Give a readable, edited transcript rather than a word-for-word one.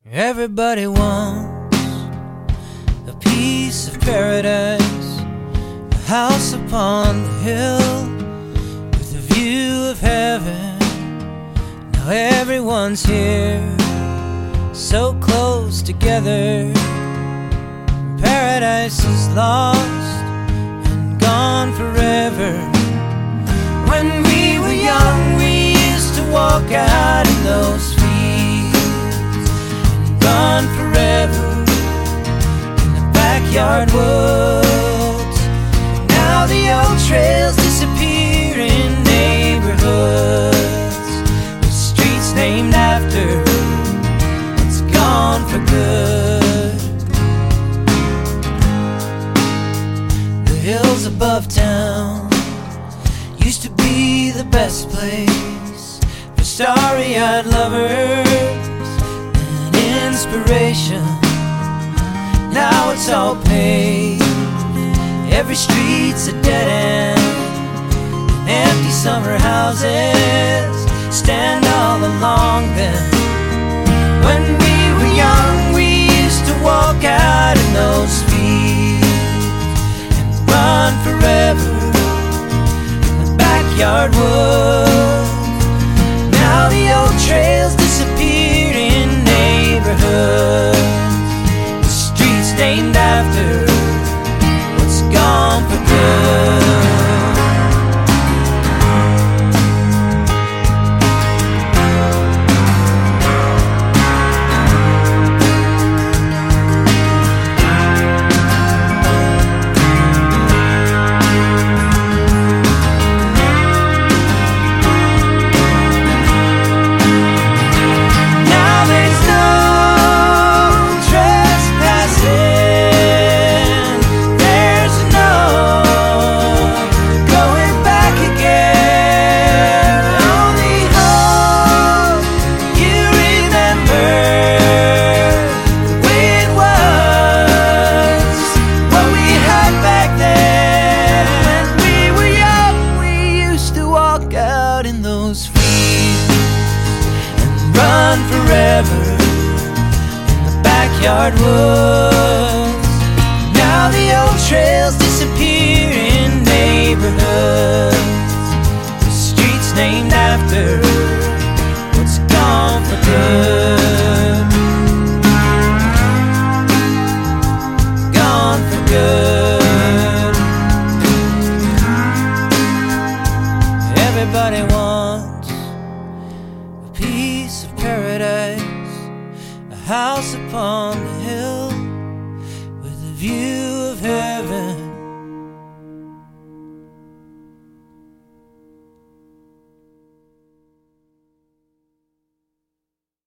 Everybody wants a piece of paradise, a house upon the hill with a view of heaven. Now everyone's here, so close together. Paradise is lost and gone forever. When we were young, we used to walk out in those fields and run forever in the backyard woods. Now the old trails disappear in neighborhoods with streets named after what's gone for good. The hills above town used to be the best place for starry-eyed lovers and inspiration. Now it's all paved, every street's a dead end, and empty summer houses stand all along them. When we were young, we used to walk out in those fields and run forever backyard woods. Now the old trails disappear in neighborhoods, the streets named after what's gone for good. In those fields and run forever in the backyard woods. Now the old trails disappear in neighborhoods, the streets named after what's gone for good. Gone for good. Everybody wants a piece of paradise, a house upon the hill with a view